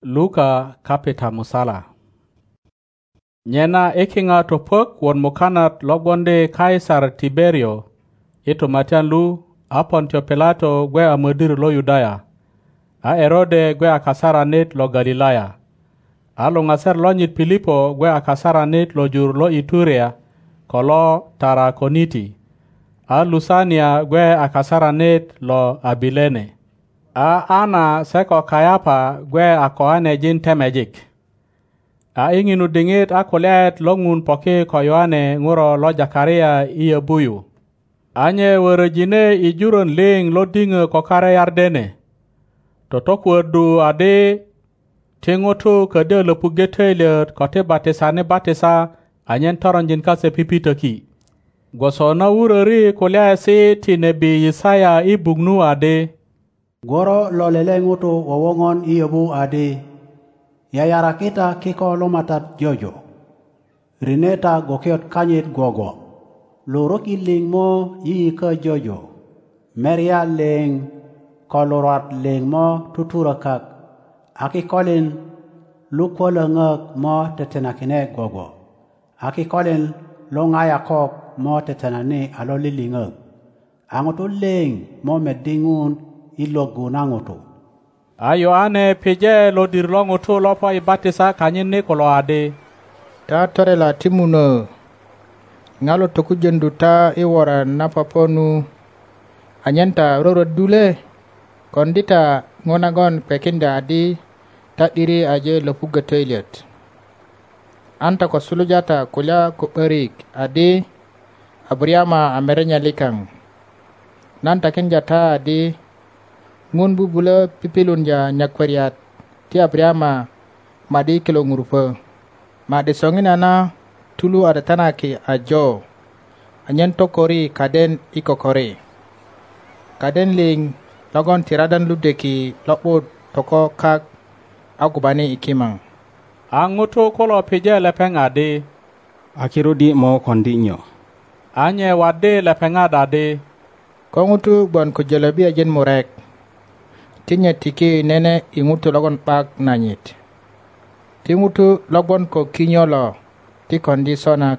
Luka kapita musala. Nyena ekinga topok won mukanat logonde Kaisar Tiberio ito matian lu a Pontio Pilato gwe a mudir lo Yudaya a Herode gwe a kasara net lo Galilaya a lo ngaser lo nyit Filipo gwe a kasara net lo jur lo Iturea kolo Tarakoniti a Lusania gwe a kasara net lo Abilene a Ana seko Kayapa gwe a koane jin temejik a inginu dingit a kulet longun poke ko Yohane nguro lo Zakaria iya buyu anye werejine ijuron ling lo dinge ko kare Yardene to tokwedu ade tingoto kede le pugetele ko te batesa anyen toronjin kase pipitoki goso na wurori kolya se tinebi Yesaya ibugnu ade goro lo lele nguto wowongon iyobu ade yayara kita kiko lomatat jojo rineta gokiot kanyit gogo loroki ling mo yi ka jojo meria ling kolorat ling mo tuturakak aki kolin lukola ngak mo tetenakine gogo aki kolin longaya kok mo tetenane alo lilingak angoto ling mo medingun ilogu nangoto a Yohane peje lo dirlongo to lo pa ibatisa kanyin ne kolo ade ta tore la timuno ngalo toku jendu ta iwara napaponu anyanta roro dule kondita ngonagon pekinda adi ta diri aje lopuga toilet anta ko sulujata kulya ko erik adi abriama amerenya likang nanta kenjata adi ngun bubula pipilunja nyakwariat ti abriama madi kilo ngurupa madi songina na tulu ada tanaki ajo anyen tokori kaden ikokore kaden ling logon tiradan ludeki lopo toko kak agubani ikimang angoto kolo peje lepeng ade akirodi mo kondinyo anye wade lepenga dade kongutu bon ko jalabi ajen morek tinya tiki nene ingutu logon pak nanyit tingutu logon ko kinyolo ti kondisona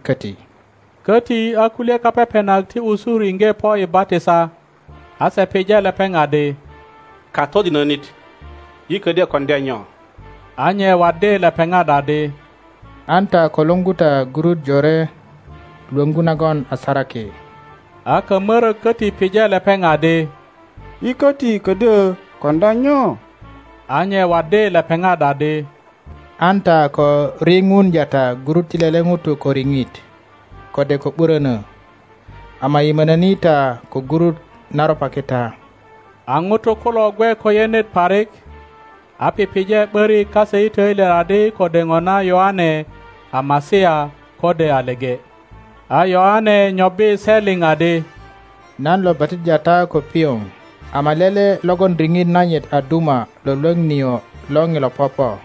kati akulia kapepenak ti usuri nge po ibatisa ase peje lepeng ade kato dinanit yikede kondenyo anye wade lepenga dade anta kolonguta gurut jore luangunagon asarake aka mara kati peje lepeng ade ikoti kede kondanyo anye wade lepenga dade anta ko ringun jata gurut tilelengutu ko ringit kode ko burana ama imananita ko gurut naro paketa angoto kolo gwe ko yenet parek api peje beri kase ite ade kode ngona Yohane amasia kode alege a Yohane nyobe selling ade nan lo batit jata ko piong amalele logon ringin nanyet aduma lo longnio longilo popo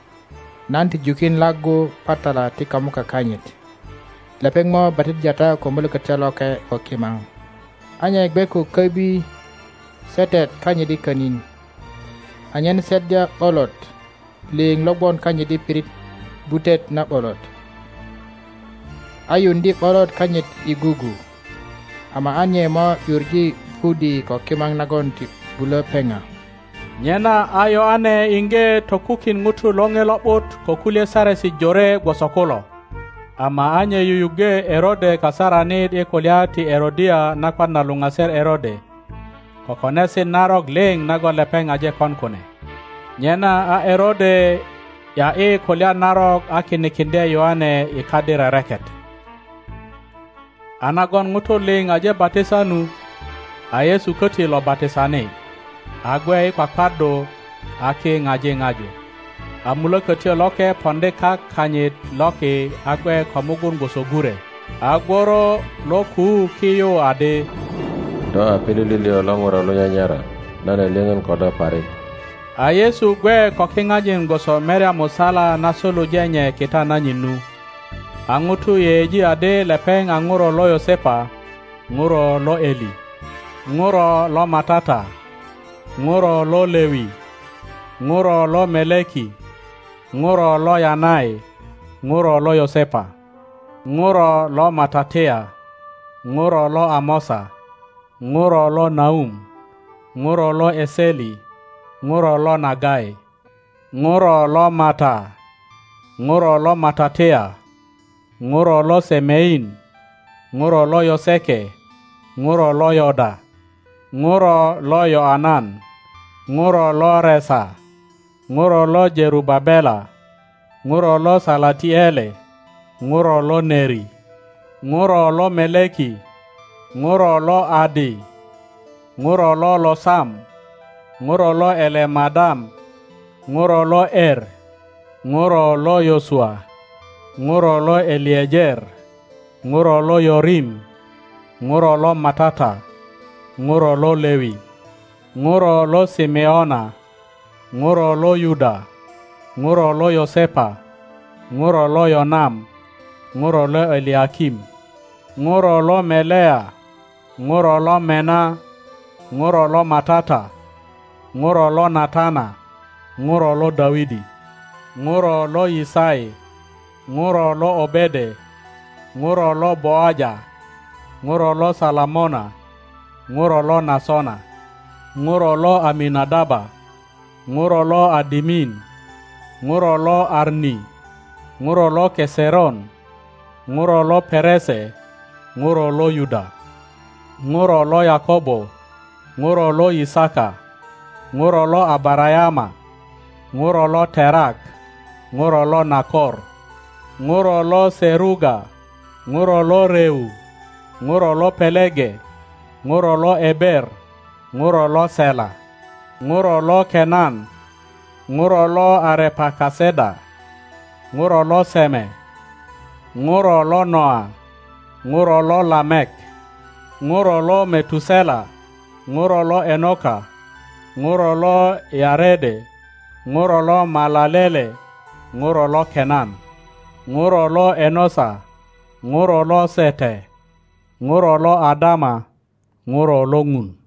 nanti jukin lagu patala tika muka kanyit lepeng mo batit jata ko mulu kecaloke o kimang anya ekbeku kebi setet kanyidi kanin anyen setja olot ling logbon kanyidi pirit butet na olot ayundi olot kanyit igugu ama anye mo yurji pudi ko kimang nagonti bula penga nyena ayo ane inge tokukin ngutu longe loput ko kulie sare si jore gwasokolo ama anye yuyuge Herode kasara nid ekulia ti Herodia nakwan na lungaser Herode ko konesi narog ling nago lepeng aje konkone nyena a Herode ya kulia narog akinikinde Yohane ikadira reket anagon ngutu ling aje batisanu a Yesu koti lo batisane agwe kwa kwado ake ngaje amulo kati loke ponde ka kanyit loke agwe komugun gosogure agoro loku kiyo ade do apilili olongora lo nyanyara nana lengan koda pare a Yesu gwe kokingaje goso meria musala nasolo jenye kitana nyinu angutu yeji ade lepeng anguro lo Yosepa nguro lo Eli nguro lo Matata nguro lo Lewi nguro lo Meleki ŋuro lo Yanai, ŋuro lo Yosepa, ŋuro lo Matatea, ŋuro lo Amosa, ŋuro lo Naum, ŋuro lo Eseli, ŋuro lo Nagai, ŋuro lo Mata, ŋuro lo Matatea, ŋuro lo Semein, ŋuro lo Yoseke, ŋuro lo Yoda, ŋuro lo Yoanan, ŋuro lo Resa, ŋuro lo Jerubabela, ŋuro lo Salatiele, ŋuro lo Neri, ŋuro lo Meleki, ŋuro lo Adi, ŋuro lo Losam, ŋuro lo Elemadam, ŋuro lo Er, ŋuro lo Yosua, ŋuro lo Eliezer, ŋuro lo Yorim, ŋuro lo Matata, ŋuro lo Lewi, ŋuro lo Simeona, ŋuro lo Yuda, ŋuro lo Yosepa, ŋuro lo Yonam, ŋuro lo Eliakim, ŋuro lo Melea, ŋuro lo Mena, ŋuro lo Matata, ŋuro lo Natana, ŋuro lo Dawidi, ŋuro lo Yisai, ŋuro lo Obede, ŋuro lo Boaja, ŋuro lo Salamona, ŋuro lo Nasona, ŋuro lo Aminadaba, ŋuro lo Adimin, ŋuro lo Arni, ŋuro lo Keseron, ŋuro lo Perese, ŋuro lo Yuda, ŋuro lo Yakobo, ŋuro lo Isaka, ŋuro lo Abarayama, ŋuro lo Terak, ŋuro lo Nakor, ŋuro lo Seruga, ŋuro lo Reu, ŋuro lo Pelege, ŋuro lo Eber, ŋuro lo Sela, ŋuro lo Kenan, ŋuro lo Arepakaseda, ŋuro lo Seme, ŋuro lo Noa, ŋuro lo Lamek, ŋuro lo Metusela, ŋuro lo Enoka, ŋuro lo Yarede, ŋuro lo Malalele, ŋuro lo Kenan, ŋuro lo Enosa, ŋuro lo Sete, ŋuro lo Adama, ŋuro lo Ngun.